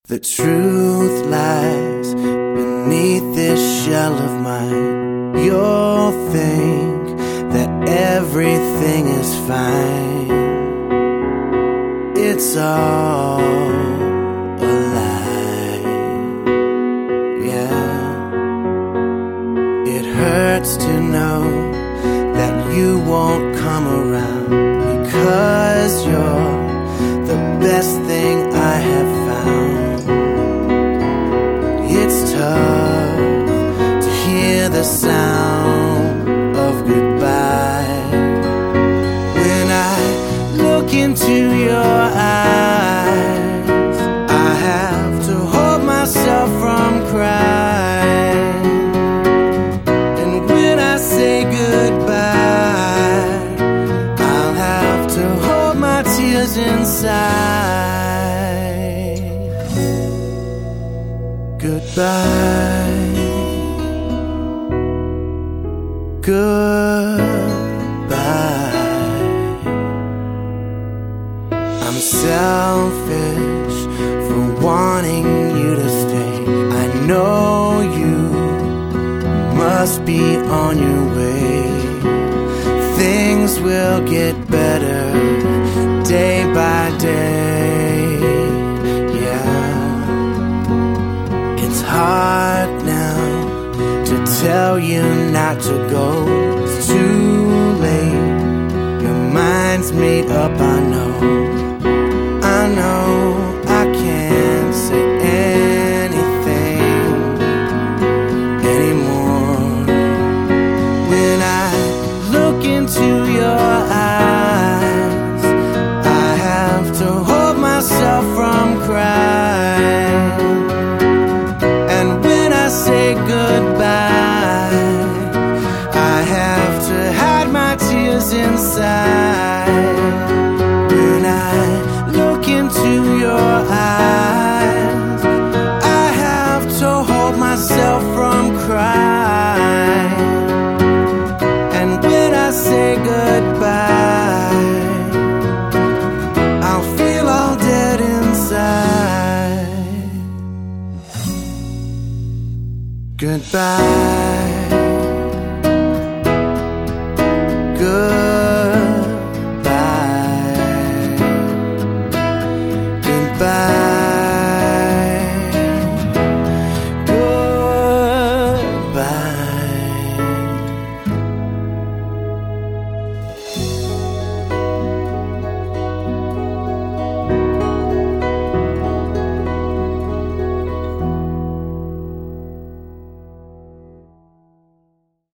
The truth lies beneath this shell of mine. You'll think that everything is fine. It's all a lie. Yeah. It hurts to know that you won't come around, because you're the best thing I have found. It's tough to hear the sound of goodbye. When I look into your eyes, I have to hold myself from crying. And when I say goodbye, I'll have to hold my tears inside. Goodbye, goodbye. I'm selfish for wanting you to stay. I know you must be on your way. Things will get better day by day. It's hard now to tell you not to go. It's too late. Your mind's made up, I know. I know I can't say anything anymore. When I look into your eyes, I have to hold myself from crying. Say goodbye, I have to hide my tears inside. When I look into your eyes, I have to hold myself from crying. And when I say goodbye, I'll feel all dead inside. Goodbye.